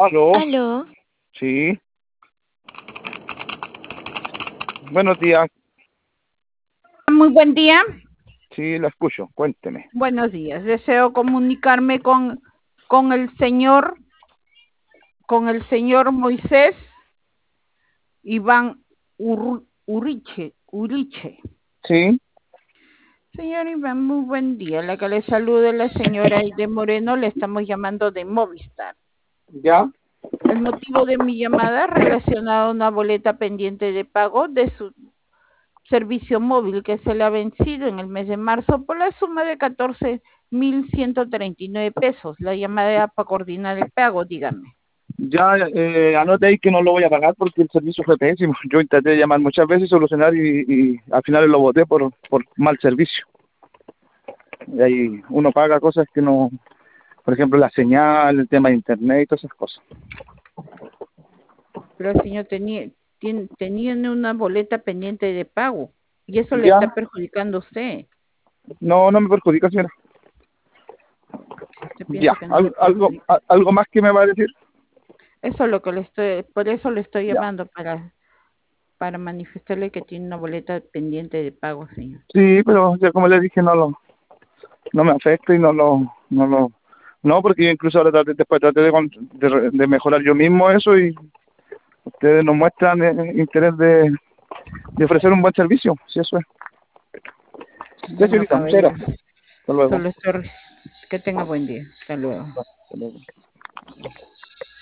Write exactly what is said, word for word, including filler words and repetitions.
Aló, Aló, sí, buenos días, Muy buen día. sí, la escucho, cuénteme. Buenos días. Deseo comunicarme con, con el señor, con el señor Moisés Iván Ur- Uriche, Uriche. Sí, Señor Iván, muy buen día. La que le saluda la señora Aide Moreno, le estamos llamando de Movistar. ya, El motivo de mi llamada es relacionado a una boleta pendiente de pago de su servicio móvil que se le ha vencido en el mes de marzo por la suma de catorce mil ciento treinta y nueve pesos. La llamada era para coordinar el pago, dígame. ya, eh, anote ahí que no lo voy a pagar porque el servicio fue pésimo. Yo intenté llamar muchas veces y solucionar y, y al final lo boté por, por mal servicio. Y ahí uno paga cosas que no, por ejemplo, la señal, el tema de internet y todas esas cosas. Pero el señor tenía, tien- tenían una boleta pendiente de pago y eso le Ya, está perjudicando a usted. no, no me perjudica, señora. Si usted Ya, piensa que no le al- algo, perjudica. a- algo más que me va a decir. Eso es lo que le estoy, por eso le estoy Ya. llamando para, para manifestarle que tiene una boleta pendiente de pago, señor. Sí, pero ya como le dije, no lo, no me afecta y no lo, no lo, no, porque yo incluso ahora traté, después traté de, con- de, re- de mejorar yo mismo eso y ustedes nos muestran eh, interés de, de ofrecer un buen servicio, si eso es. Ya, Bueno, señorita, muchas caballero, gracias. Hasta luego. solo estoy, que tenga buen día. Hasta luego. Hasta luego.